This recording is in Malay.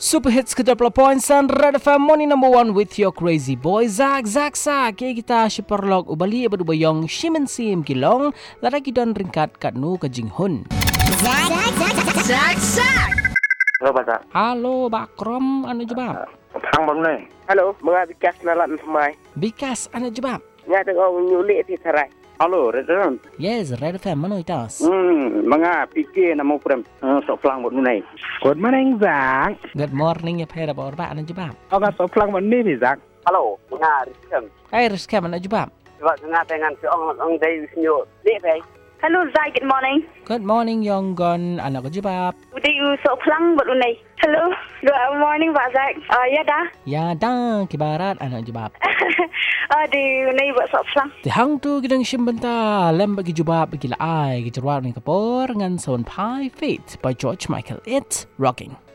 Super Hits ke-20.9 Red FM Morning number 1 with your crazy boy Zak. Kaya kita siperlog ubali berdubayong Shimen Sim Kilong laragi don ringkat kat nu ke Jinghun. Zak. Halo Pak. Halo Bakrom, anu jawab? Phang bóng này. Hello, mga bigas na lang samay. Bikas, anu jawab? Nga tengok nyulik di sarai. Halo, Redon. Yes, Red FM mana itas? Mga fikir nama prem. Sok phang bóng này. Good morning, Zak. Good morning ya pera ba anu jawab? Oka sok phang bóng này thì Zak. Hello, mga riskem. Hai Rizkem anu jawab? Sebab nga dengan si ong day sinyo. Di pay. Hello, Zai. Good morning. Good morning Yonggon, anu ke jawab? Udah you sok pelang buat lunai. Hello. Good morning, Pak Zai. Ya dah. Ya dah, kibarat anu jawab. Di lunai buat sok pelang. Di hang tu gidang shimbenta lem bagi jawab bagi la ai gijarwat ni kapor ngan son pai fit by George Michael. It's rocking.